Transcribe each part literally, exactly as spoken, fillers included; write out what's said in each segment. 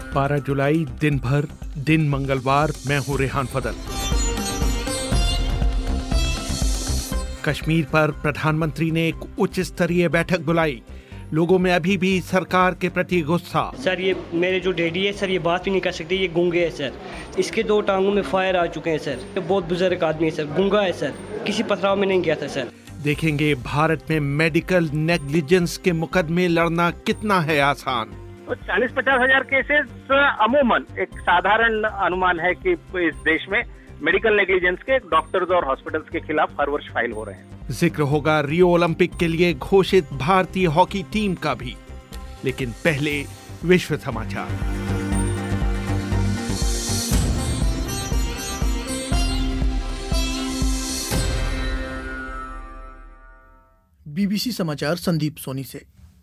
बारह जुलाई दिन भर दिन मंगलवार। मैं हूं रेहान फदल। कश्मीर पर प्रधानमंत्री ने एक उच्च स्तरीय बैठक बुलाई। लोगों में अभी भी सरकार के प्रति गुस्सा। सर ये मेरे जो डैडी है सर, ये बात भी नहीं कर सकते, ये गूंगे है सर। इसके दो टांगों में फायर आ चुके हैं सर। ये बहुत बुजुर्ग आदमी है सर, गूंगा है सर, किसी पथराव में नहीं गया था सर। देखेंगे भारत में मेडिकल नेग्लिजेंस के मुकदमे लड़ना कितना है आसान। तो चालीस पचास हजार केसेस अमूमन एक साधारण अनुमान है कि इस देश में मेडिकल नेग्लिजेंस के डॉक्टर्स और हॉस्पिटल्स के खिलाफ हर वर्ष फाइल हो रहे हैं। जिक्र होगा रियो ओलंपिक के लिए घोषित भारतीय हॉकी टीम का भी, लेकिन पहले विश्व समाचार। बीबीसी समाचार संदीप सोनी से।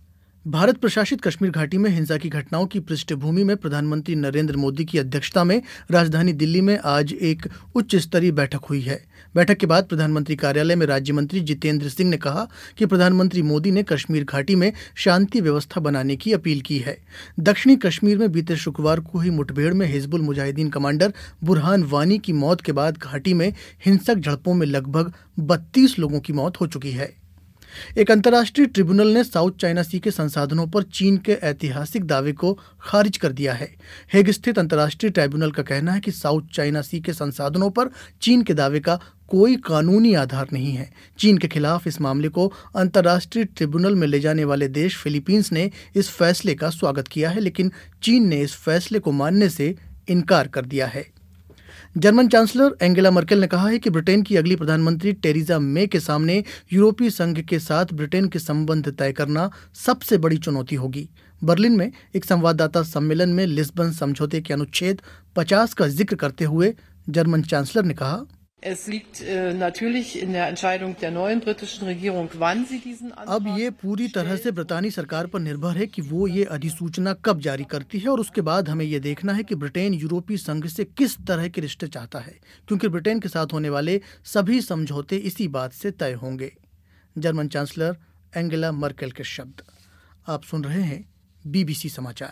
भारत प्रशासित कश्मीर घाटी में हिंसा की घटनाओं की पृष्ठभूमि में प्रधानमंत्री नरेंद्र मोदी की अध्यक्षता में राजधानी दिल्ली में आज एक उच्च स्तरीय बैठक हुई है। बैठक के बाद प्रधानमंत्री कार्यालय में राज्य मंत्री जितेंद्र सिंह ने कहा कि प्रधानमंत्री मोदी ने कश्मीर घाटी में शांति व्यवस्था बनाने की अपील की है। दक्षिणी कश्मीर में बीते शुक्रवार को हुई मुठभेड़ में हिजबुल मुजाहिदीन कमांडर बुरहान वानी की मौत के बाद घाटी में हिंसक झड़पों में लगभग बत्तीस लोगों की मौत हो चुकी है। एक अंतर्राष्ट्रीय ट्रिब्यूनल ने साउथ चाइना सी के संसाधनों पर चीन के ऐतिहासिक दावे को खारिज कर दिया है। हेग स्थित अंतर्राष्ट्रीय ट्रिब्यूनल का कहना है कि साउथ चाइना सी के संसाधनों पर चीन के दावे का कोई कानूनी आधार नहीं है। चीन के खिलाफ इस मामले को अंतर्राष्ट्रीय ट्रिब्यूनल में ले जाने वाले देश फिलीपींस ने इस फैसले का स्वागत किया है, लेकिन चीन ने इस फैसले को मानने से इनकार कर दिया है। जर्मन चांसलर एंगेला मर्केल ने कहा है कि ब्रिटेन की अगली प्रधानमंत्री टेरेसा मे के सामने यूरोपीय संघ के साथ ब्रिटेन के संबंध तय करना सबसे बड़ी चुनौती होगी। बर्लिन में एक संवाददाता सम्मेलन में लिस्बन समझौते के अनुच्छेद पचास का जिक्र करते हुए जर्मन चांसलर ने कहा, Es liegt äh, natürlich in der Entscheidung der neuen britischen Regierung, wann sie diesen Antrag अब ये पूरी तरह से ब्रितानी सरकार पर निर्भर है कि वो ये अधिसूचना कब जारी करती है, और उसके बाद हमें ये देखना है कि ब्रिटेन यूरोपीय संघ से किस तरह के रिश्ते चाहता है, क्योंकि ब्रिटेन के साथ होने वाले सभी समझौते इसी बात से तय होंगे। जर्मन चांसलर एंगेला मर्केल के शब्द। आप सुन रहे हैं बीबीसी समाचार।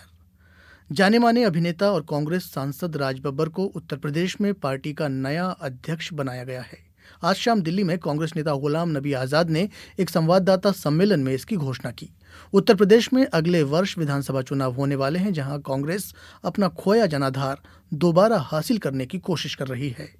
जाने माने अभिनेता और कांग्रेस सांसद राज बब्बर को उत्तर प्रदेश में पार्टी का नया अध्यक्ष बनाया गया है। आज शाम दिल्ली में कांग्रेस नेता गुलाम नबी आजाद ने एक संवाददाता सम्मेलन में इसकी घोषणा की। उत्तर प्रदेश में अगले वर्ष विधानसभा चुनाव होने वाले हैं, जहां कांग्रेस अपना खोया जनाधार दोबारा हासिल करने की कोशिश कर रही है।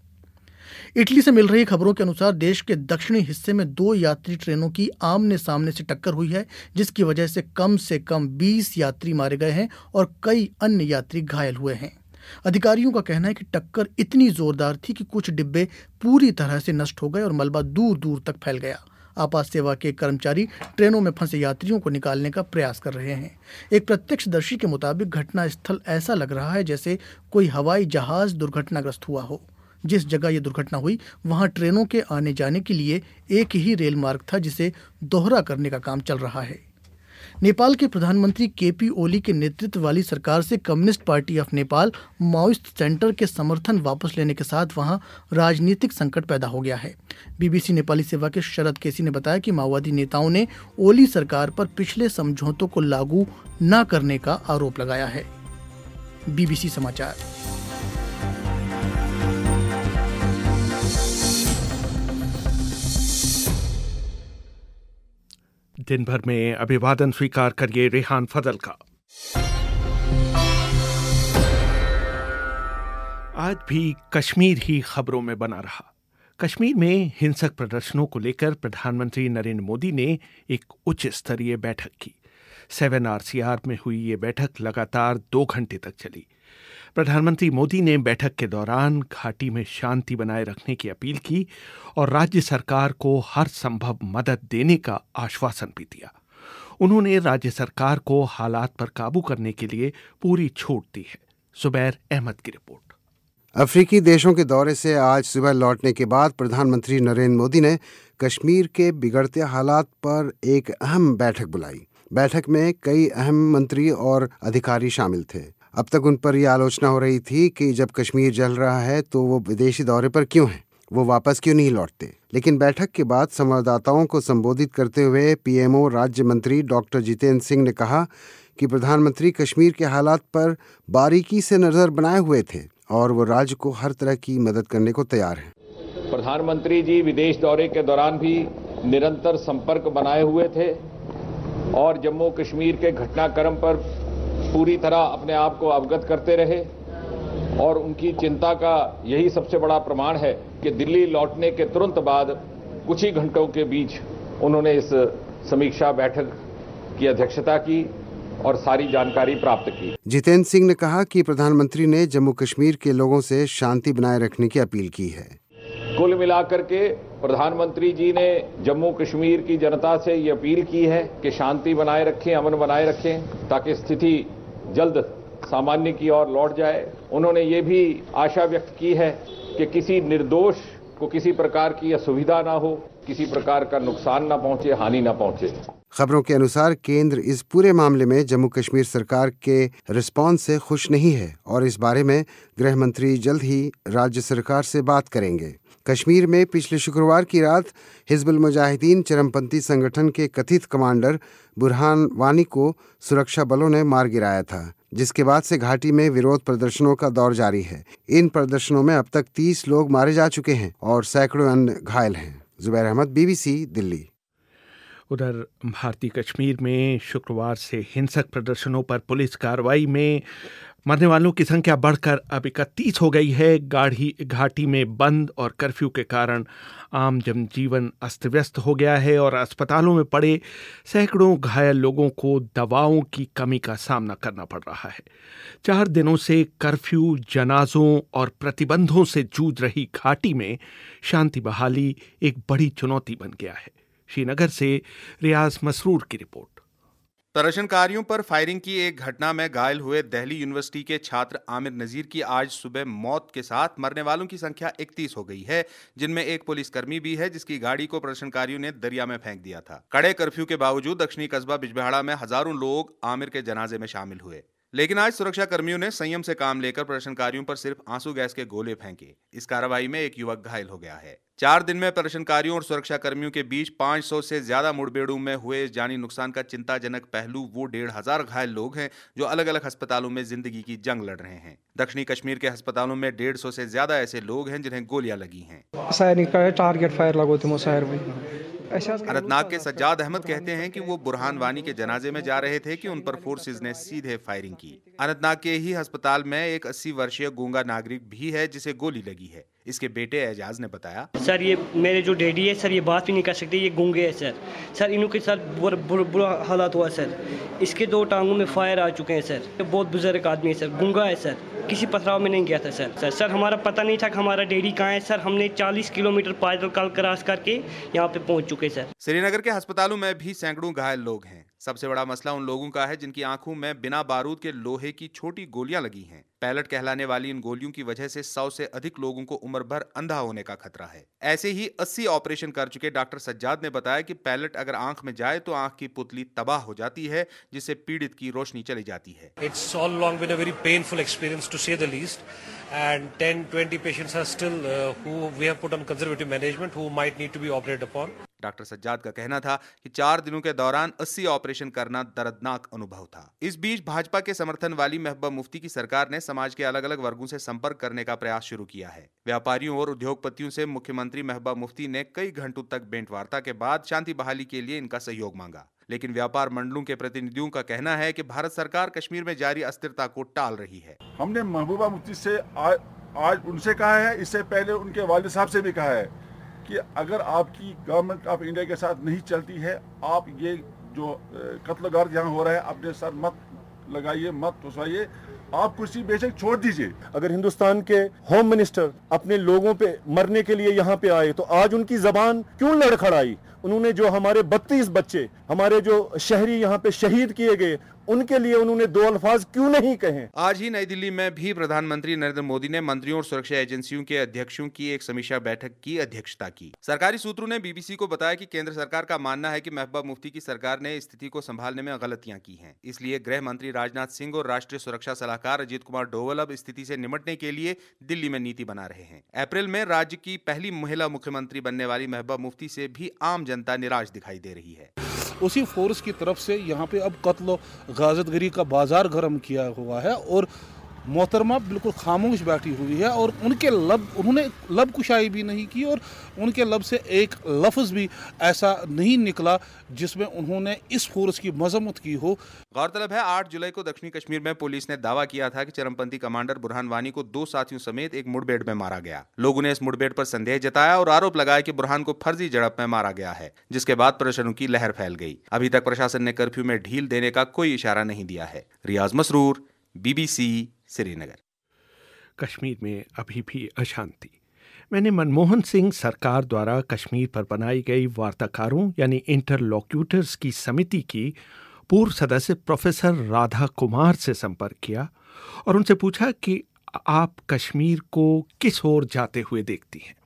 इटली से मिल रही खबरों के अनुसार देश के दक्षिणी हिस्से में दो यात्री ट्रेनों की आमने सामने से टक्कर हुई है, जिसकी वजह से कम से कम बीस यात्री मारे गए हैं और कई अन्य यात्री घायल हुए हैं। अधिकारियों का कहना है कि टक्कर इतनी जोरदार थी कि कुछ डिब्बे पूरी तरह से नष्ट हो गए और मलबा दूर दूर तक फैल गया। आपात सेवा के कर्मचारी ट्रेनों में फंसे यात्रियों को निकालने का प्रयास कर रहे हैं। एक प्रत्यक्षदर्शी के मुताबिक घटना स्थल ऐसा लग रहा है जैसे कोई हवाई जहाज दुर्घटनाग्रस्त हुआ हो। जिस जगह यह दुर्घटना हुई वहां ट्रेनों के आने जाने के लिए एक ही रेल मार्ग था, जिसे दोहरा करने का काम चल रहा है। नेपाल के प्रधानमंत्री केपी ओली के नेतृत्व वाली सरकार से communist party of Nepal Maoist centre के समर्थन वापस लेने के साथ वहां राजनीतिक संकट पैदा हो गया है। बीबीसी नेपाली सेवा के शरद केसी ने बताया कि माओवादी नेताओं ने ओली सरकार पर पिछले समझौतों को लागू न करने का आरोप लगाया है। बीबीसी समाचार। दिन भर में अभिवादन स्वीकार करिए रेहान फदल का। आज भी कश्मीर ही खबरों में बना रहा। कश्मीर में हिंसक प्रदर्शनों को लेकर प्रधानमंत्री नरेंद्र मोदी ने एक उच्च स्तरीय बैठक की। सेवन आरसीआर में हुई ये बैठक लगातार दो घंटे तक चली। प्रधानमंत्री मोदी ने बैठक के दौरान घाटी में शांति बनाए रखने की अपील की और राज्य सरकार को हर संभव मदद देने का आश्वासन भी दिया। उन्होंने राज्य सरकार को हालात पर काबू करने के लिए पूरी छूट दी है। जुबैर अहमद की रिपोर्ट। अफ्रीकी देशों के दौरे से आज सुबह लौटने के बाद प्रधानमंत्री नरेंद्र मोदी ने कश्मीर के बिगड़ते हालात पर एक अहम बैठक बुलाई। बैठक में कई अहम मंत्री और अधिकारी शामिल थे। अब तक उन पर यह आलोचना हो रही थी कि जब कश्मीर जल रहा है तो वो विदेशी दौरे पर क्यों हैं, वो वापस क्यों नहीं लौटते। लेकिन बैठक के बाद संवाददाताओं को संबोधित करते हुए पीएमओ राज्य मंत्री डॉक्टर जितेंद्र सिंह ने कहा कि प्रधानमंत्री कश्मीर के हालात पर बारीकी से नजर बनाए हुए थे और वो राज्य को हर तरह की मदद करने को तैयार हैं। प्रधानमंत्री जी विदेश दौरे के दौरान भी निरंतर संपर्क बनाए हुए थे और जम्मू कश्मीर के घटनाक्रम पर पूरी तरह अपने आप को अवगत करते रहे और उनकी चिंता का यही सबसे बड़ा प्रमाण है कि दिल्ली लौटने के तुरंत बाद कुछ ही घंटों के बीच उन्होंने इस समीक्षा बैठक की अध्यक्षता की और सारी जानकारी प्राप्त की। जितेंद्र सिंह ने कहा कि प्रधानमंत्री ने जम्मू कश्मीर के लोगों से शांति बनाए रखने की अपील की है। कुल मिलाकर के प्रधानमंत्री जी ने जम्मू कश्मीर की जनता से ये अपील की है कि शांति बनाए रखें, अमन बनाए रखें ताकि स्थिति जल्द सामान्य की ओर लौट जाए। उन्होंने ये भी आशा व्यक्त की है कि किसी निर्दोष को किसी प्रकार की असुविधा ना हो, किसी प्रकार का नुकसान ना पहुंचे, हानि ना पहुंचे। खबरों के अनुसार केंद्र इस पूरे मामले में जम्मू कश्मीर सरकार के रिस्पांस से खुश नहीं है और इस बारे में गृह मंत्री जल्द ही राज्य सरकार से बात करेंगे। कश्मीर में पिछले शुक्रवार की रात हिजबुल मुजाहिदीन चरमपंथी संगठन के कथित कमांडर बुरहान वानी को सुरक्षा बलों ने मार गिराया था, जिसके बाद से घाटी में विरोध प्रदर्शनों का दौर जारी है। इन प्रदर्शनों में अब तक तीस लोग मारे जा चुके हैं और सैकड़ों अन्य घायल हैं। जुबैर अहमद, बीबीसी दिल्ली। उधर भारतीय कश्मीर में शुक्रवार से हिंसक प्रदर्शनों पर पुलिस कार्रवाई में मरने वालों की संख्या बढ़कर अब इकतीस हो गई है। गाढ़ी घाटी में बंद और कर्फ्यू के कारण आम जनजीवन अस्त व्यस्त हो गया है और अस्पतालों में पड़े सैकड़ों घायल लोगों को दवाओं की कमी का सामना करना पड़ रहा है। चार दिनों से कर्फ्यू, जनाजों और प्रतिबंधों से जूझ रही घाटी में शांति बहाली एक बड़ी चुनौती बन गया है। श्रीनगर से रियाज मसरूर की रिपोर्ट। प्रदर्शनकारियों पर फायरिंग की एक घटना में घायल हुए दिल्ली यूनिवर्सिटी के छात्र आमिर नजीर की आज सुबह मौत के साथ मरने वालों की संख्या इकतीस हो गई है, जिनमें एक पुलिसकर्मी भी है जिसकी गाड़ी को प्रदर्शनकारियों ने दरिया में फेंक दिया था। कड़े कर्फ्यू के बावजूद दक्षिणी कस्बा बिजबिहाड़ा में हजारों लोग आमिर के जनाजे में शामिल हुए, लेकिन आज सुरक्षा कर्मियों ने संयम से काम लेकर प्रदर्शनकारियों पर सिर्फ आंसू गैस के गोले फेंके। इस कार्रवाई में एक युवक घायल हो गया है। चार दिन में प्रदर्शनकारियों और सुरक्षा कर्मियों के बीच पाँच सौ से ज्यादा मुठभेड़ों में हुए जानी नुकसान का चिंताजनक पहलू वो डेढ़ हजार घायल लोग हैं जो अलग अलग अस्पतालों में जिंदगी की जंग लड़ रहे हैं। दक्षिणी कश्मीर के अस्पतालों में डेढ़ सौ से ज्यादा ऐसे लोग हैं जिन्हें गोलियां लगी हैं। अनंतनाग के सज्जाद अहमद कहते हैं कि वो बुरहान वानी के जनाजे में जा रहे थे कि उन पर फोर्सेज ने सीधे फायरिंग की। अनंतनाग के ही अस्पताल में एक अस्सी वर्षीय गूंगा नागरिक भी है जिसे गोली लगी है। इसके बेटे एजाज ने बताया, सर ये मेरे जो डैडी है सर ये बात भी नहीं कर सकते, ये गूंगे है सर सर इनके साथ बुरा बुरा, बुरा हालात हुआ सर। इसके दो टांगों में फायर आ चुके हैं सर। ये बहुत बुजुर्ग आदमी है सर, गूंगा है सर, किसी पथराव में नहीं गया था सर सर सर हमारा पता नहीं था कि हमारा डैडी कहाँ है सर। हमने चालीस किलोमीटर पैदल कल क्रॉस करके यहाँ पे पहुँच चुके सर। श्रीनगर के अस्पतालों में भी सैकड़ों घायल लोग हैं। सबसे बड़ा मसला उन लोगों का है जिनकी आंखों में बिना बारूद के लोहे की छोटी गोलियां लगी हैं। पैलेट कहलाने वाली इन गोलियों की वजह से सौ से अधिक लोगों को उम्र भर अंधा होने का खतरा है। ऐसे ही अस्सी ऑपरेशन कर चुके डॉक्टर सज्जाद ने बताया कि पैलेट अगर आंख में जाए तो आंख की पुतली तबाह हो जाती है, जिससे पीड़ित की रोशनी चली जाती है। It's all along been a very painful experience to say the least, and ten twenty patients are still uh, who we have put on conservative management who might need to be operated upon. Doctor Sajjad का कहना था कि चार दिनों के दौरान अस्सी operation करना दर्दनाक अनुभव था। इस बीच भाजपा के समर्थन वाली महबूबा मुफ्ती की सरकार ने समाज के अलग अलग वर्गों से संपर्क करने का प्रयास शुरू किया है। व्यापारियों और उद्योगपतियों से मुख्यमंत्री महबूबा मुफ्ती ने कई घंटों तक भेंटवार्ता के बाद शांति बहाली के लिए इनका सहयोग मांगा, लेकिन व्यापार मंडलों के प्रतिनिधियों का कहना है कि भारत सरकार कश्मीर में जारी अस्थिरता को टाल रही है। हमने महबूबा मुफ्ती से आज, आज उनसे कहा है, इससे पहले उनके वालिद साहब से भी कहा है कि अगर आपकी गवर्नमेंट ऑफ इंडिया के साथ नहीं चलती है, आप ये जो कत्लगार्द यहाँ हो रहा है अपने सर मत लगाइए, मत घुसाइए, आप कुर्सी बेशक छोड़ दीजिए। अगर हिंदुस्तान के होम मिनिस्टर अपने लोगों पे मरने के लिए यहाँ पे आए तो आज उनकी जबान क्यों लड़खड़ाई? उन्होंने जो हमारे बत्तीस बच्चे, हमारे जो शहरी यहाँ पे शहीद किए गए, उनके लिए उन्होंने दो अल्फाज क्यों नहीं कहे? आज ही नई दिल्ली में भी प्रधानमंत्री नरेंद्र मोदी ने मंत्रियों और सुरक्षा एजेंसियों के अध्यक्षों की एक समीक्षा बैठक की अध्यक्षता की। सरकारी सूत्रों ने बीबीसी को बताया कि केंद्र सरकार का मानना है कि महबूबा मुफ्ती की सरकार ने स्थिति को संभालने में गलतियां की हैं। इसलिए गृह मंत्री राजनाथ सिंह और राष्ट्रीय सुरक्षा सलाहकार अजीत कुमार डोवल अब स्थिति से निपटने के लिए दिल्ली में नीति बना रहे हैं। अप्रैल में राज्य की पहली महिला मुख्यमंत्री बनने वाली महबूबा मुफ्ती से भी आम जनता निराश दिखाई दे रही है। उसी फोर्स की तरफ से यहाँ पे अब कत्ल गाज़तगरी का बाजार गर्म किया हुआ है और मोहतरमा बिल्कुल खामोश बैठी हुई है और उनके लब उन्होंने लब कुशाई भी नहीं की और उनके लब से एक लफ्ज़ भी ऐसा नहीं निकला जिसमें उन्होंने इस फोर्स की मजम्मत की हो। गौरतलब है आठ जुलाई को दक्षिणी कश्मीर में पुलिस ने दावा किया था कि चरमपंथी कमांडर बुरहान वानी को दो साथियों समेत एक मुठभेड़ में मारा गया। लोगों ने इस मुठभेड़ पर संदेह जताया और आरोप लगाया कि बुरहान को फर्जी झड़प में मारा गया है, जिसके बाद प्रदर्शनों की लहर फैल गई। अभी तक प्रशासन ने कर्फ्यू में ढील देने का कोई इशारा नहीं दिया है। रियाज मसरूर, बीबीसी, श्रीनगर। कश्मीर में अभी भी अशांति। मैंने मनमोहन सिंह सरकार द्वारा कश्मीर पर बनाई गई वार्ताकारों यानी इंटरलॉक्यूटर्स की समिति की पूर्व सदस्य प्रोफेसर राधा कुमार से संपर्क किया और उनसे पूछा कि आप कश्मीर को किस ओर जाते हुए देखती हैं।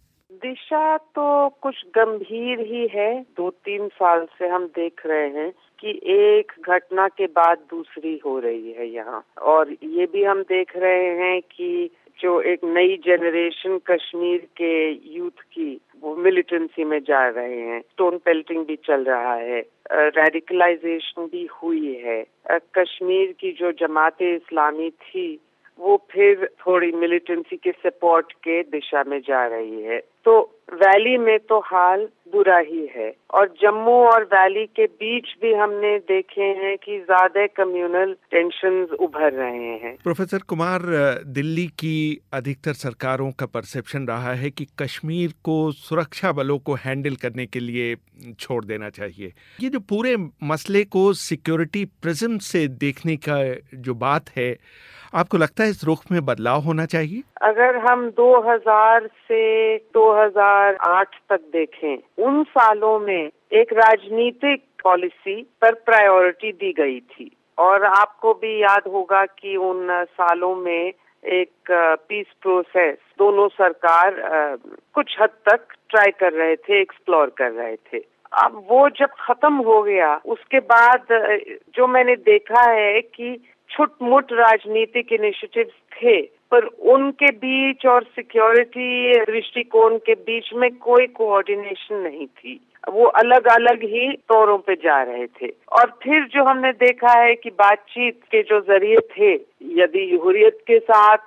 दिशा तो कुछ गंभीर ही है। दो तीन साल से हम देख रहे हैं कि एक घटना के बाद दूसरी हो रही है यहाँ, और ये भी हम देख रहे हैं कि जो एक नई जनरेशन कश्मीर के यूथ की वो मिलिटेंसी में जा रहे हैं। स्टोन पेल्टिंग भी चल रहा है, रेडिकलाइजेशन भी हुई है। कश्मीर की जो जमाते इस्लामी थी वो फिर थोड़ी मिलिटेंसी के सपोर्ट के दिशा में जा रही है। तो वैली में तो हाल बुरा ही है, और जम्मू और वैली के बीच भी हमने देखे हैं कि ज्यादा कम्युनल टेंशन्स उभर रहे हैं। प्रोफेसर कुमार, दिल्ली की अधिकतर सरकारों का परसेप्शन रहा है कि कश्मीर को सुरक्षा बलों को हैंडल करने के लिए छोड़ देना चाहिए। ये जो पूरे मसले को सिक्योरिटी प्रिज्म से देखने का जो बात है, आपको लगता है इस रुख में बदलाव होना चाहिए? अगर हम दो हज़ार से दो हज़ार आठ तक देखें, उन सालों में एक राजनीतिक पॉलिसी पर प्रायोरिटी दी गई थी, और आपको भी याद होगा कि उन सालों में एक पीस प्रोसेस दोनों सरकार कुछ हद तक ट्राई कर रहे थे, एक्सप्लोर कर रहे थे। अब वो जब खत्म हो गया, उसके बाद जो मैंने देखा है कि छुटमुट राजनीतिक इनिशिएटिव्स थे, पर उनके बीच और सिक्योरिटी दृष्टिकोण के बीच में कोई कोऑर्डिनेशन नहीं थी। वो अलग अलग ही तौरों पे जा रहे थे। और फिर जो हमने देखा है कि बातचीत के जो जरिए थे, यदि हुर्रियत के साथ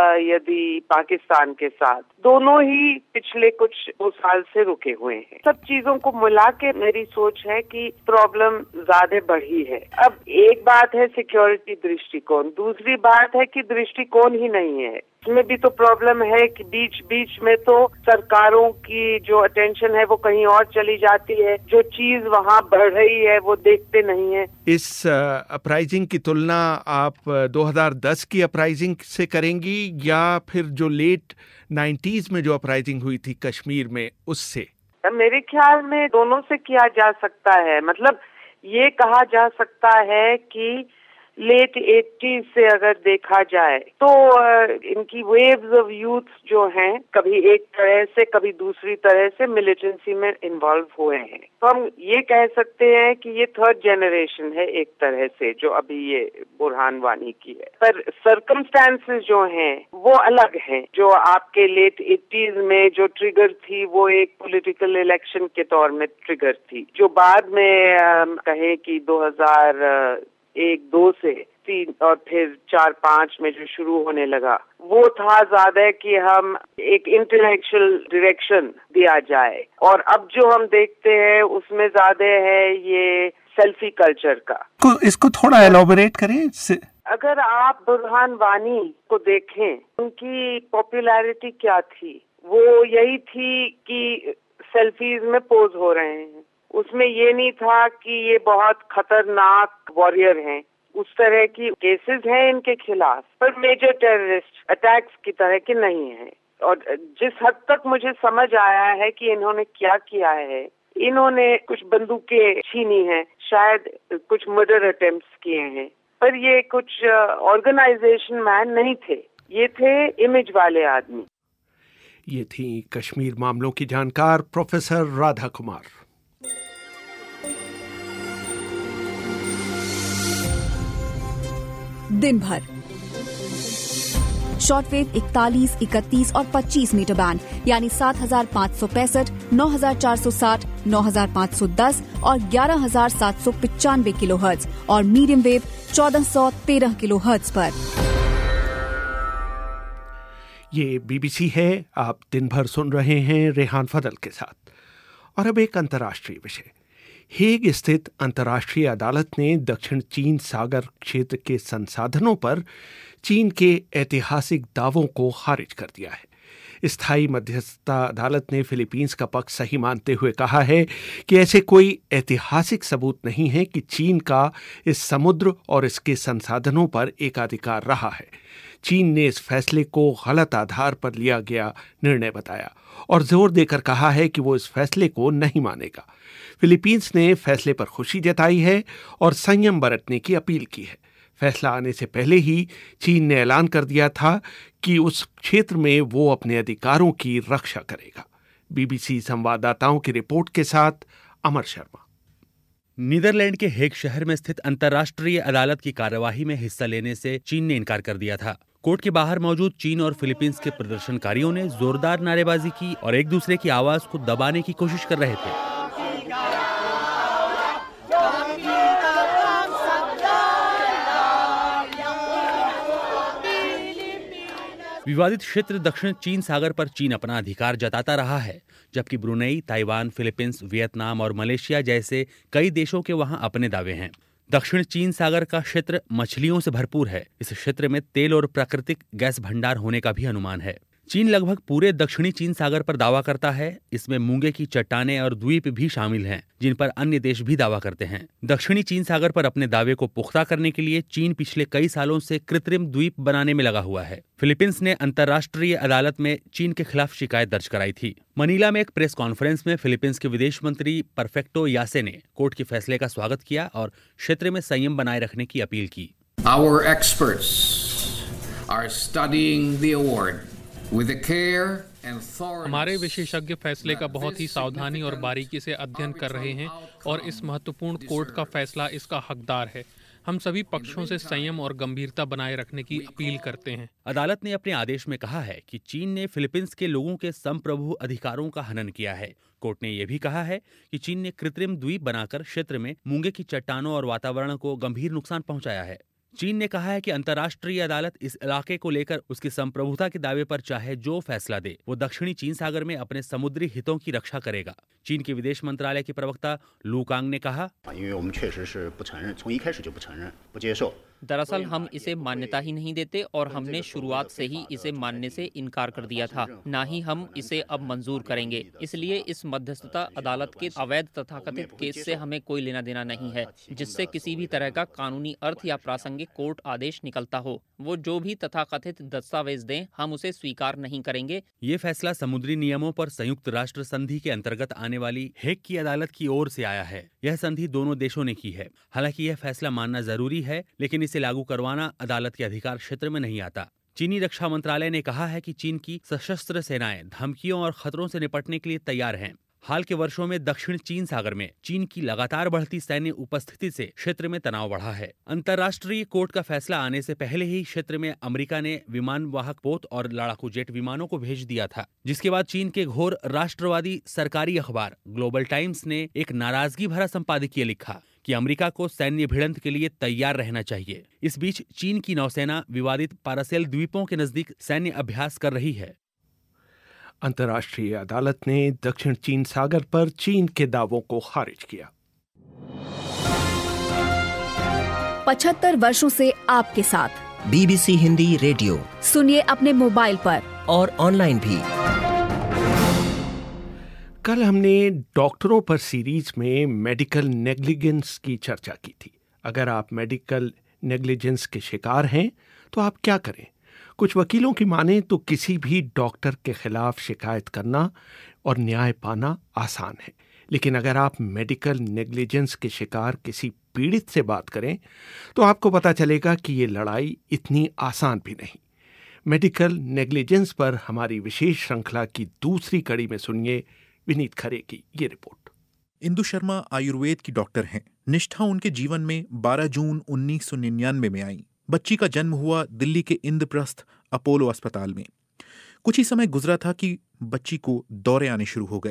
यदि पाकिस्तान के साथ, दोनों ही पिछले कुछ दो साल से रुके हुए हैं। सब चीजों को मिला के मेरी सोच है कि प्रॉब्लम ज्यादा बढ़ी है। अब एक बात है सिक्योरिटी दृष्टिकोण, दूसरी बात है कि दृष्टिकोण ही नहीं है। इसमें भी तो प्रॉब्लम है कि बीच बीच में तो सरकारों की जो अटेंशन है वो कहीं और चली जाती है, जो चीज वहाँ बढ़ रही है वो देखते नहीं है। इस अपराइजिंग की तुलना आप दो हज़ार दस की अपराइजिंग से करेंगी या फिर जो लेट नाइन्टीज में जो अपराइजिंग हुई थी कश्मीर में उससे? मेरे ख्याल में दोनों से किया जा सकता है। मतलब ये कहा जा सकता है कि लेट एटीज़ से अगर देखा जाए तो इनकी वेव्स ऑफ यूथ जो हैं, कभी एक तरह से कभी दूसरी तरह से मिलिटेंसी में इन्वॉल्व हुए हैं। तो हम ये कह सकते हैं कि ये थर्ड जनरेशन है एक तरह से, जो अभी ये बुरहान वानी की है। पर सर्कमस्टेंसेस जो हैं वो अलग हैं। जो आपके लेट एटीज़ में जो ट्रिगर थी वो एक पॉलिटिकल इलेक्शन के तौर में ट्रिगर थी, जो बाद में कहे कि दो हजार एक दो से तीन और फिर चार पाँच में जो शुरू होने लगा, वो था ज्यादा कि हम एक इंटेलेक्चुअल डायरेक्शन दिया जाए, और अब जो हम देखते हैं उसमें ज्यादा है ये सेल्फी कल्चर का। को इसको थोड़ा एलॉबरेट करें। अगर आप बुरहान वानी को देखें, उनकी पॉपुलैरिटी क्या थी? वो यही थी कि सेल्फीज में पोज हो रहे हैं। उसमें ये नहीं था कि ये बहुत खतरनाक वॉरियर हैं। उस तरह की केसेस हैं इनके खिलाफ, पर मेजर टेररिस्ट अटैक्स की तरह के नहीं हैं। और जिस हद तक मुझे समझ आया है कि इन्होंने क्या किया है, इन्होंने कुछ बंदूकें छीनी हैं, शायद कुछ मर्डर अटेम्प्ट्स किए हैं, पर ये कुछ ऑर्गेनाइजेशन मैन नहीं थे, ये थे इमेज वाले आदमी। ये थी कश्मीर मामलों की जानकार प्रोफेसर राधा कुमार। दिन भर शॉर्टवेव इकतालीस, इकतीस और पच्चीस मीटर बैंड यानी सात हजार पाँच सौ पैंसठ, नौ हजार चार सौ साठ, नौ हजार पाँच सौ दस और ग्यारह हजार सात सौ पचानवे किलोहर्ट्ज और मीडियम वेव चौदह सौ तेरह किलोहर्ट्ज पर। ये बीबीसी है, आप दिन भर सुन रहे हैं रेहान फजल के साथ। और अब एक अंतर्राष्ट्रीय विषय। हेग स्थित अंतर्राष्ट्रीय अदालत ने दक्षिण चीन सागर क्षेत्र के संसाधनों पर चीन के ऐतिहासिक दावों को खारिज कर दिया है। स्थायी मध्यस्थता अदालत ने फिलीपींस का पक्ष सही मानते हुए कहा है कि ऐसे कोई ऐतिहासिक सबूत नहीं है कि चीन का इस समुद्र और इसके संसाधनों पर एकाधिकार रहा है। चीन ने इस फैसले को गलत आधार पर लिया गया निर्णय बताया और जोर देकर कहा है कि वो इस फैसले को नहीं मानेगा। फिलीपींस ने फैसले पर खुशी जताई है और संयम बरतने की अपील की है। फैसला आने से पहले ही चीन ने ऐलान कर दिया था कि उस क्षेत्र में वो अपने अधिकारों की रक्षा करेगा। बीबीसी संवाददाताओं की रिपोर्ट के साथ अमर शर्मा। नीदरलैंड के हेग शहर में स्थित अंतर्राष्ट्रीय अदालत की कार्यवाही में हिस्सा लेने से चीन ने इनकार कर दिया था। कोर्ट के बाहर मौजूद चीन और फिलीपींस के प्रदर्शनकारियों ने जोरदार नारेबाजी की और एक दूसरे की आवाज को दबाने की कोशिश कर रहे थे। विवादित क्षेत्र दक्षिण चीन सागर पर चीन अपना अधिकार जताता रहा है, जबकि ब्रुनेई, ताइवान, फिलीपींस, वियतनाम और मलेशिया जैसे कई देशों के वहां अपने दावे हैं। दक्षिण चीन सागर का क्षेत्र मछलियों से भरपूर है। इस क्षेत्र में तेल और प्राकृतिक गैस भंडार होने का भी अनुमान है। चीन लगभग पूरे दक्षिणी चीन सागर पर दावा करता है। इसमें मूंगे की चट्टानें और द्वीप भी शामिल हैं, जिन पर अन्य देश भी दावा करते हैं। दक्षिणी चीन सागर पर अपने दावे को पुख्ता करने के लिए चीन पिछले कई सालों से कृत्रिम द्वीप बनाने में लगा हुआ है। फिलीपींस ने अंतर्राष्ट्रीय अदालत में चीन के खिलाफ शिकायत दर्ज कराई थी। मनीला में एक प्रेस कॉन्फ्रेंस में फिलीपींस के विदेश मंत्री परफेक्टो यासे ने कोर्ट के फैसले का स्वागत किया और क्षेत्र में संयम बनाए रखने की अपील की। Our experts are studying the award. हमारे विशेषज्ञ फैसले का बहुत ही सावधानी और बारीकी से अध्ययन कर रहे हैं और इस महत्वपूर्ण कोर्ट का फैसला इसका हकदार है। हम सभी पक्षों से संयम और गंभीरता बनाए रखने की अपील करते हैं। अदालत ने अपने आदेश में कहा है कि चीन ने फिलीपींस के लोगों के संप्रभु अधिकारों का हनन किया है। कोर्ट ने यह भी कहा है कि चीन ने कृत्रिम द्वीप बनाकर क्षेत्र में मूंगे की चट्टानों और वातावरण को गंभीर नुकसान पहुंचाया है। चीन ने कहा है कि अंतर्राष्ट्रीय अदालत इस इलाके को लेकर उसकी संप्रभुता के दावे पर चाहे जो फैसला दे, वो दक्षिणी चीन सागर में अपने समुद्री हितों की रक्षा करेगा। चीन के विदेश मंत्रालय के प्रवक्ता लू कांग ने कहा, दरअसल हम इसे मान्यता ही नहीं देते और हमने शुरुआत से ही इसे मानने से इनकार कर दिया था। ना ही हम इसे अब मंजूर करेंगे। इसलिए इस मध्यस्थता अदालत के अवैध तथाकथित केस से हमें कोई लेना देना नहीं है, जिससे किसी भी तरह का कानूनी अर्थ या प्रासंगिक कोर्ट आदेश निकलता हो। वो जो भी तथाकथित दस्तावेज दें, हम उसे स्वीकार नहीं करेंगे। ये फैसला समुद्री नियमों पर संयुक्त राष्ट्र संधि के अंतर्गत आने वाली हेग की अदालत की ओर से आया है। यह संधि दोनों देशों ने की है। हालांकि यह फैसला मानना जरूरी है, लेकिन इसे लागू करवाना अदालत के अधिकार क्षेत्र में नहीं आता। चीनी रक्षा मंत्रालय ने कहा है कि चीन की सशस्त्र सेनाएं धमकियों और खतरों से निपटने के लिए तैयार हैं। हाल के वर्षों में दक्षिण चीन सागर में चीन की लगातार बढ़ती सैन्य उपस्थिति से क्षेत्र में तनाव बढ़ा है। अंतर्राष्ट्रीय कोर्ट का फैसला आने से पहले ही क्षेत्र में अमेरिका ने विमान वाहक पोत और लड़ाकू जेट विमानों को भेज दिया था, जिसके बाद चीन के घोर राष्ट्रवादी सरकारी अखबार ग्लोबल टाइम्स ने एक नाराजगी भरा संपादकीय लिखा कि अमेरिका को सैन्य भिड़ंत के लिए तैयार रहना चाहिए। इस बीच चीन की नौसेना विवादित पारासेल द्वीपों के नजदीक सैन्य अभ्यास कर रही है। अंतर्राष्ट्रीय अदालत ने दक्षिण चीन सागर पर चीन के दावों को खारिज किया। पचहत्तर वर्षों से आपके साथ बीबीसी हिंदी रेडियो सुनिए अपने मोबाइल पर और ऑनलाइन भी। कल हमने डॉक्टरों पर सीरीज में मेडिकल नेग्लिजेंस की चर्चा की थी। अगर आप मेडिकल नेग्लिजेंस के शिकार हैं तो आप क्या करें? कुछ वकीलों की माने तो किसी भी डॉक्टर के खिलाफ शिकायत करना और न्याय पाना आसान है, लेकिन अगर आप मेडिकल नेग्लिजेंस के शिकार किसी पीड़ित से बात करें तो आपको पता चलेगा कि ये लड़ाई इतनी आसान भी नहीं। मेडिकल नेग्लिजेंस पर हमारी विशेष श्रृंखला की दूसरी कड़ी में सुनिए विनीत खरे की ये रिपोर्ट। इंदु शर्मा आयुर्वेद की डॉक्टर हैं। निष्ठा उनके जीवन में बारह जून उन्नीस सौ निन्यानवे में आई। बच्ची का जन्म हुआ दिल्ली के इंद्रप्रस्थ अपोलो अस्पताल में। कुछ ही समय गुजरा था कि बच्ची को दौरे आने शुरू हो गए।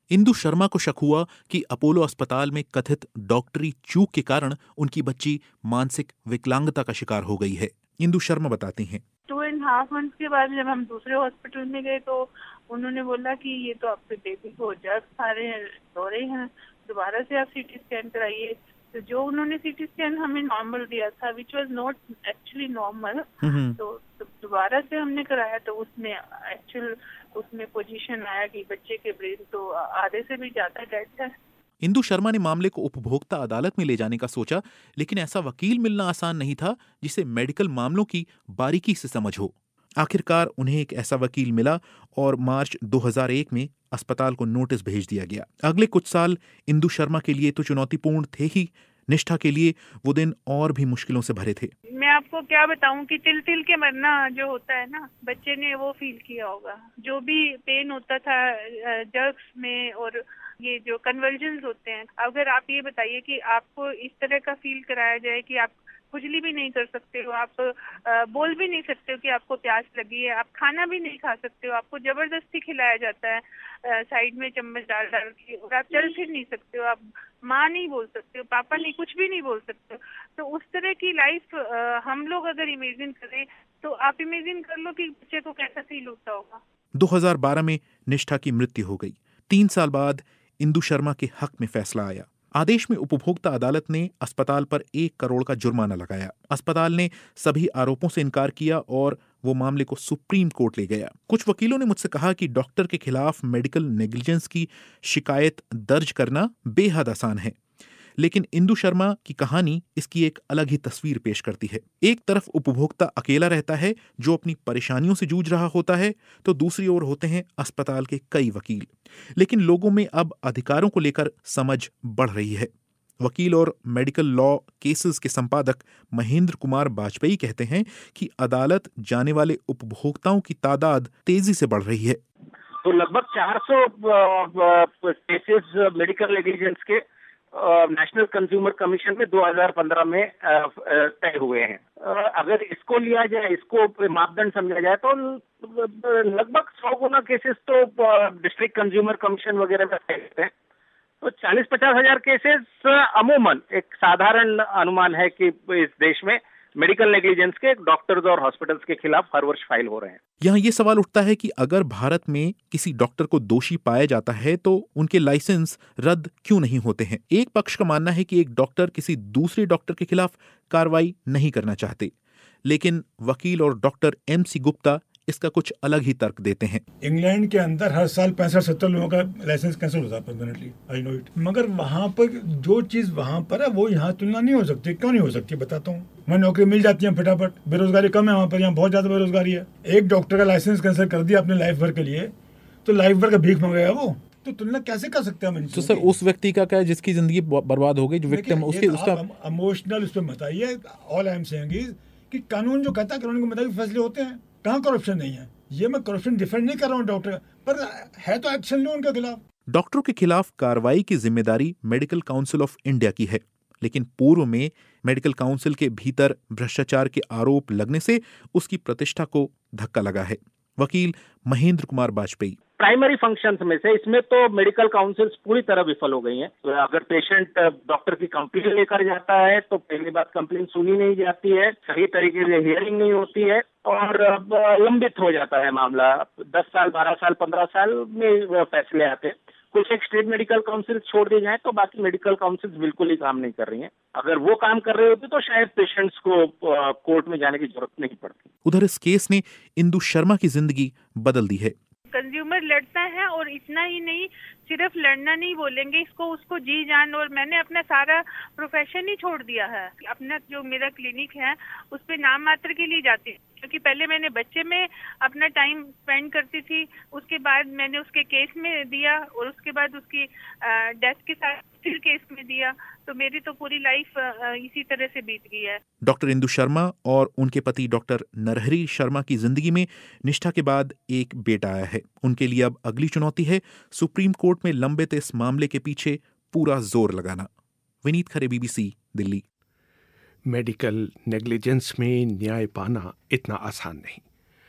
इंदु शर्मा को शक हुआ कि अपोलो अस्पताल में कथित डॉक्टरी चूक के कारण उनकी बच्ची मानसिक विकलांगता का शिकार हो गई है। इंदु शर्मा बताती हैं, टू एंड हाफ मंथ के बाद जब हम दूसरे हॉस्पिटल में गए तो उन्होंने बोला कि ये तो आपके बेबी को जर्ब सारे दौरे हैं, दोबारा से आप सीटी स्कैन कराइए। तो जो उन्होंने सीटी स्कैन हमें नॉर्मल दिया था, which was not actually normal, तो दोबारा से हमने कराया तो उसमें एक्चुअल उसमें पोजीशन आया कि बच्चे के ब्रेन तो आधे से भी ज्यादा डेड है। इंदु शर्मा ने मामले को उपभोक्ता अदालत में ले जाने का सोचा, लेकिन ऐसा वकील मिलना आसान नहीं था जिसे मेडिकल मामलों की बारीकी से समझ हो। आखिरकार उन्हें एक ऐसा वकील मिला और मार्च दो हज़ार एक में अस्पताल को नोटिस भेज दिया गया। अगले कुछ साल इंदु शर्मा के लिए तो चुनौतीपूर्ण थे ही, निष्ठा के लिए वो दिन और भी मुश्किलों से भरे थे। मैं आपको क्या बताऊं कि तिल तिल के मरना जो होता है ना, बच्चे ने वो फील किया होगा। जो भी पेन होता था जर्ब्स में और ये जो कन्वर्जन्स होते हैं, अगर आप ये बताइए कि आपको इस तरह का फील कराया जाए कि आप खुजली भी नहीं कर सकते हो, आप आ, बोल भी नहीं सकते हो कि आपको प्यास लगी है, आप खाना भी नहीं खा सकते हो, आपको जबरदस्ती खिलाया जाता है आ, साइड में चम्मच डाल डाल के, और आप चल फिर नहीं सकते हो, आप माँ नहीं बोल सकते हो, पापा नहीं, कुछ भी नहीं बोल सकते हो। तो उस तरह की लाइफ हम लोग अगर इमेजिन करें तो आप इमेजिन कर लो कि बच्चे को कैसा फील होता होगा। दो हज़ार बारह में निष्ठा की मृत्यु हो गई। तीन साल बाद इंदु शर्मा के हक में फैसला आया। आदेश में उपभोक्ता अदालत ने अस्पताल पर एक करोड़ का जुर्माना लगाया। अस्पताल ने सभी आरोपों से इनकार किया और वो मामले को सुप्रीम कोर्ट ले गया। कुछ वकीलों ने मुझसे कहा कि डॉक्टर के खिलाफ मेडिकल नेग्लिजेंस की शिकायत दर्ज करना बेहद आसान है, लेकिन इंदु शर्मा की कहानी इसकी एक अलग ही तस्वीर पेश करती है। एक तरफ उपभोक्ता अकेला रहता है जो अपनी परेशानियों से जूझ रहा होता है, तो दूसरी ओर होते हैं अस्पताल के कई वकील। लेकिन लोगों में अब अधिकारों को लेकर समझ बढ़ रही है। वकील और मेडिकल लॉ केसेस के संपादक महेंद्र कुमार बाजपेयी कहते हैं कि अदालत जाने वाले उपभोक्ताओं की तादाद तेजी से बढ़ रही है। तो लगभग चार सौ केसेस मेडिकल नेग्लिजेंस के नेशनल कंज्यूमर कमीशन में दो हज़ार पंद्रह में तय हुए हैं। अगर इसको लिया जाए, इसको मापदंड समझा जाए, तो लगभग सौ गुना केसेस तो डिस्ट्रिक्ट कंज्यूमर कमीशन वगैरह में तय होते हैं। तो चालीस पचास हजार केसेस अमूमन एक साधारण अनुमान है कि इस देश में मेडिकल नेग्लिजेंस के डॉक्टर्स और हॉस्पिटल्स के खिलाफ हर वर्ष फाइल हो रहे हैं। यहाँ ये सवाल उठता है कि अगर भारत में किसी डॉक्टर को दोषी पाया जाता है तो उनके लाइसेंस रद्द क्यों नहीं होते हैं। एक पक्ष का मानना है कि एक डॉक्टर किसी दूसरे डॉक्टर के खिलाफ कार्रवाई नहीं करना चाहते, लेकिन वकील और डॉक्टर एम सी गुप्ता इसका कुछ अलग ही तर्क देते हैं। इंग्लैंड के अंदर हर साल पैंसठ सत्तर लोगों का लाइसेंस कैंसिल होता है परमानेंटली, आई नो इट। मगर वहाँ पर जो चीज वहाँ पर है वो यहाँ तुलना नहीं हो सकती। क्यों नहीं हो सकती बताता हूँ। वहाँ नौकरी मिल जाती है फटाफट, बेरोजगारी कम है वहाँ पर, यहाँ बहुत ज्यादा बेरोजगारी है। एक डॉक्टर का लाइसेंस कैंसिल कर दिया अपने लाइफ भर के लिए, तो लाइफ भर का भीख मांगेगा वो, तो तुलना कैसे कर सकते हैं हम? तो सर उस व्यक्ति का क्या है जिसकी जिंदगी बर्बाद हो गई, जो विक्टिम उसके उसका इमोशनल उस पर मत आइए। All I am saying is कि कानून जो कहता है कानून के मुताबिक फैसले होते हैं, कहाँ करप्शन नहीं है। ये मैं करप्शन डिफेंड नहीं कर रहा हूँ डॉक्टर, पर है तो एक्शन लो उनके खिलाफ। डॉक्टरों के खिलाफ कार्रवाई की जिम्मेदारी मेडिकल काउंसिल ऑफ इंडिया की है, लेकिन पूर्व में मेडिकल काउंसिल के भीतर भ्रष्टाचार के आरोप लगने से उसकी प्रतिष्ठा को धक्का लगा है। वकील महेंद्र कुमार बाजपेयी, प्राइमरी फंक्शंस में से इसमें तो मेडिकल काउंसिल्स पूरी तरह विफल हो गई हैं। तो अगर पेशेंट डॉक्टर की कंप्लेन लेकर जाता है तो पहली बात कंप्लेन सुनी नहीं जाती है, सही तरीके से हियरिंग नहीं होती है और लंबित हो जाता है मामला। दस साल बारह साल पंद्रह साल में फैसले आते हैं। कुछ एक स्टेट मेडिकल काउंसिल छोड़ दी जाए तो बाकी मेडिकल काउंसिल्स बिल्कुल ही काम नहीं कर रही हैं। अगर वो काम कर रहे होते तो शायद पेशेंट्स को कोर्ट में जाने की जरूरत नहीं पड़ती। उधर इस केस ने इंदु शर्मा की जिंदगी बदल दी है। कंज्यूमर लड़ता है और इतना ही नहीं, सिर्फ लड़ना नहीं बोलेंगे, इसको उसको जी जान। और मैंने अपना सारा प्रोफेशन ही छोड़ दिया है। अपना जो मेरा क्लिनिक है उस पे नाम मात्र के लिए जाती हूँ, क्योंकि पहले मैंने बच्चे में अपना टाइम स्पेंड करती थी, उसके बाद मैंने उसके केस में दिया और उसके बाद उसकी डेथ के साथ फिर केस में दिया। तो मेरी तो पूरी लाइफ इसी तरह से बीत गई है। डॉक्टर इंदु शर्मा और उनके पति डॉक्टर नरहरि शर्मा की जिंदगी में निष्ठा के बाद एक बेटा आया है। उनके लिए अब अगली चुनौती है सुप्रीम कोर्ट में लंबित इस मामले के पीछे पूरा जोर लगाना। Vineet Khare, BBC Delhi. Medical negligence में न्याय पाना इतना आसान नहीं।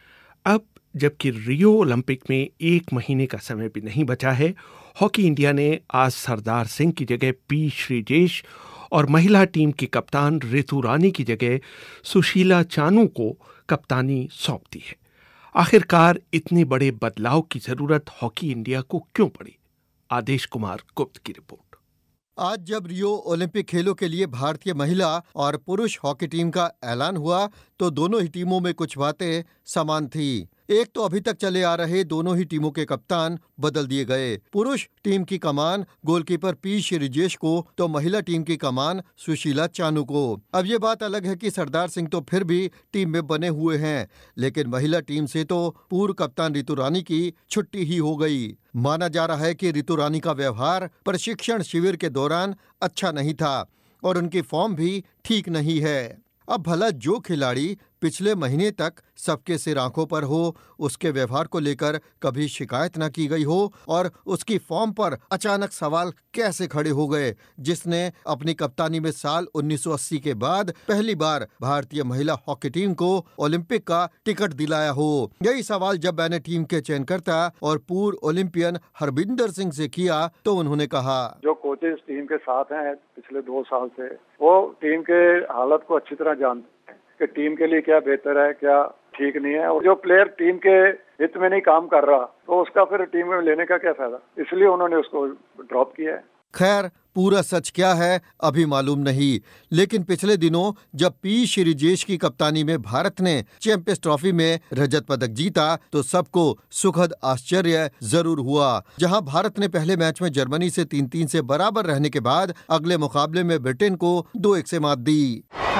अब जबकि रियो ओलंपिक में एक महीने का समय भी नहीं बचा है, हॉकी इंडिया ने आज सरदार सिंह की जगह पी श्रीजेश और महिला टीम की कप्तान रितु रानी की जगह सुशीला चानू को कप्तानी सौंप दी है। आखिरकार इतने बड़े बदलाव की जरूरत हॉकी इंडिया को क्यों पड़ी? आदेश कुमार गुप्त की रिपोर्ट। आज जब रियो ओलंपिक खेलों के लिए भारतीय महिला और पुरुष हॉकी टीम का ऐलान हुआ तो दोनों ही टीमों में कुछ बातें समान थी। एक तो अभी तक चले आ रहे दोनों ही टीमों के कप्तान बदल दिए गए। पुरुष टीम की कमान गोलकीपर पी श्रीजेश को तो महिला टीम की कमान सुशीला चानू को। अब ये बात अलग है कि सरदार सिंह तो फिर भी टीम में बने हुए हैं, लेकिन महिला टीम से तो पूर्व कप्तान रितु रानी की छुट्टी ही हो गई। माना जा रहा है कि रितु रानी का व्यवहार प्रशिक्षण शिविर के दौरान अच्छा नहीं था और उनकी फॉर्म भी ठीक नहीं है। अब भला जो खिलाड़ी पिछले महीने तक सबके सिर आंखों पर हो, उसके व्यवहार को लेकर कभी शिकायत न की गई हो और उसकी फॉर्म पर अचानक सवाल कैसे खड़े हो गए, जिसने अपनी कप्तानी में साल उन्नीस सौ अस्सी के बाद पहली बार भारतीय महिला हॉकी टीम को ओलंपिक का टिकट दिलाया हो। यही सवाल जब मैंने टीम के चयनकर्ता और पूर्व ओलंपियन हरबिंदर सिंह से किया तो उन्होंने कहा, जो कोचेस टीम के साथ हैं पिछले दो साल से, वो टीम के हालत को अच्छी तरह जानते हैं कि टीम के लिए क्या बेहतर है, क्या ठीक नहीं है। और जो प्लेयर टीम के हित में नहीं काम कर रहा तो उसका फिर टीम में लेने का क्या फायदा, इसलिए उन्होंने उसको ड्रॉप किया है। खैर, पूरा सच क्या है अभी मालूम नहीं, लेकिन पिछले दिनों जब पी श्रीजेश की कप्तानी में भारत ने चैंपियंस ट्रॉफी में रजत पदक जीता तो सबको सुखद आश्चर्य जरूर हुआ। जहां भारत ने पहले मैच में जर्मनी से तीन तीन से बराबर रहने के बाद अगले मुकाबले में ब्रिटेन को दो एक से मात दी।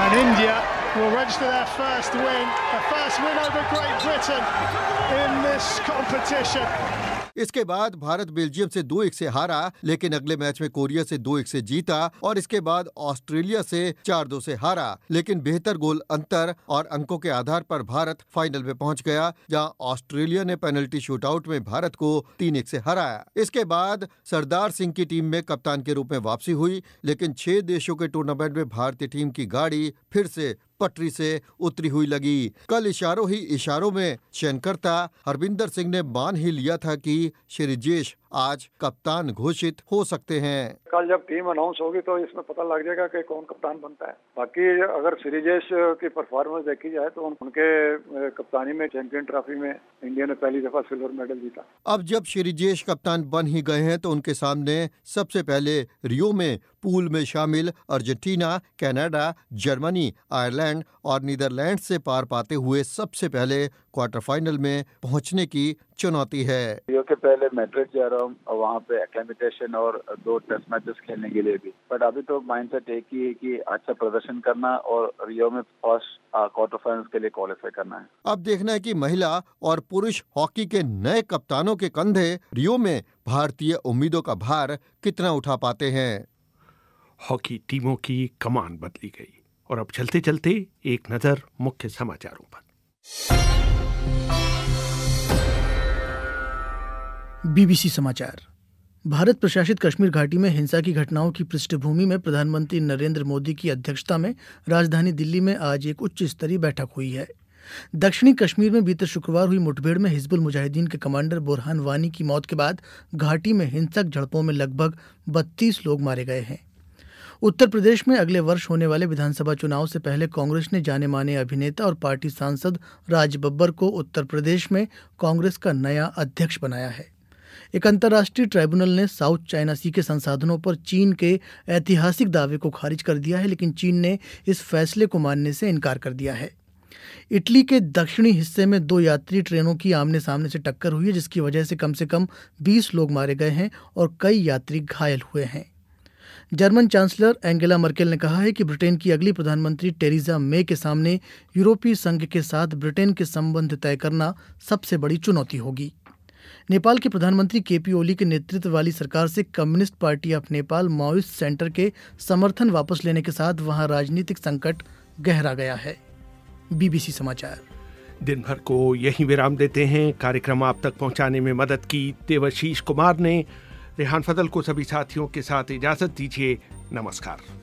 will register their first win, the first win over Great Britain in this competition. इसके बाद भारत बेल्जियम से दो एक से हारा, लेकिन अगले मैच में कोरिया से दो एक से जीता और इसके बाद ऑस्ट्रेलिया से चार दो से हारा, लेकिन बेहतर गोल अंतर और अंकों के आधार पर भारत फाइनल में पहुंच गया, जहां ऑस्ट्रेलिया ने पेनल्टी शूटआउट में भारत को तीन एक से हराया। इसके बाद सरदार सिंह की टीम में कप्तान के रूप में वापसी हुई, लेकिन छह देशों के टूर्नामेंट में भारतीय टीम की गाड़ी फिर से पटरी से उतरी हुई लगी। कल इशारों ही इशारों में चयनकर्ता हरबिंदर सिंह ने मान ही लिया था कि श्रीजेश आज कप्तान घोषित हो सकते हैं। कल जब टीम अनाउंस होगी तो इसमें पता लग जाएगा कि कौन कप्तान बनता है। बाकी अगर श्रीजेश की परफॉर्मेंस देखी जाए तो उनके कप्तानी में चैंपियन ट्रॉफी में इंडिया ने पहली दफा सिल्वर मेडल जीता। अब जब श्रीजेश कप्तान बन ही गए हैं तो उनके सामने सबसे पहले रियो में पूल में शामिल अर्जेंटीना, कनाडा, जर्मनी, आयरलैंड और नीदरलैंड से पार पाते हुए सबसे पहले क्वार्टर फाइनल में पहुंचने की चुनौती है। रियो के पहले मैड्रिड जा रहा हूँ और वहाँ पे एक्लेमेटेशन और दो टेस्ट मैचेस खेलने के लिए भी, बट अभी तो माइंडसेट एक ही है कि अच्छा प्रदर्शन करना और रियो में फर्स्ट क्वार्टर फाइनल के लिए क्वालिफाई करना है। अब देखना है कि महिला और पुरुष हॉकी के नए कप्तानों के कंधे रियो में भारतीय उम्मीदों का भार कितना उठा पाते हैं। हॉकी टीमों की कमान बदली गई और अब चलते चलते एक नजर मुख्य समाचारों पर। बीबीसी समाचार। भारत प्रशासित कश्मीर घाटी में हिंसा की घटनाओं की पृष्ठभूमि में प्रधानमंत्री नरेंद्र मोदी की अध्यक्षता में राजधानी दिल्ली में आज एक उच्च स्तरीय बैठक हुई है। दक्षिणी कश्मीर में बीते शुक्रवार हुई मुठभेड़ में हिजबुल मुजाहिदीन के कमांडर बुरहान वानी की मौत के बाद घाटी में हिंसक झड़पों में लगभग बत्तीस लोग मारे गए हैं। उत्तर प्रदेश में अगले वर्ष होने वाले विधानसभा चुनाव से पहले कांग्रेस ने जाने माने अभिनेता और पार्टी सांसद राज बब्बर को उत्तर प्रदेश में कांग्रेस का नया अध्यक्ष बनाया है। एक अंतर्राष्ट्रीय ट्राइब्यूनल ने साउथ चाइना सी के संसाधनों पर चीन के ऐतिहासिक दावे को खारिज कर दिया है, लेकिन चीन ने इस फैसले को मानने से इनकार कर दिया है। इटली के दक्षिणी हिस्से में दो यात्री ट्रेनों की आमने सामने से टक्कर हुई है, जिसकी वजह से कम से कम बीस लोग मारे गए हैं और कई यात्री घायल हुए हैं। जर्मन चांसलर एंगेला मर्केल ने कहा है कि ब्रिटेन की अगली प्रधानमंत्री टेरेसा मे के सामने यूरोपीय संघ के साथ ब्रिटेन के संबंध तय करना सबसे बड़ी चुनौती होगी। नेपाल के प्रधानमंत्री केपी ओली के नेतृत्व वाली सरकार से communist party of Nepal Maoist centre के समर्थन वापस लेने के साथ वहां राजनीतिक संकट गहरा गया है। बीबीसी समाचार। दिन भर को यहीं विराम देते हैं। कार्यक्रम आप तक पहुंचाने में मदद की देवाशीष कुमार ने। रेहान फजल को सभी साथियों के साथ इजाजत दीजिए। नमस्कार।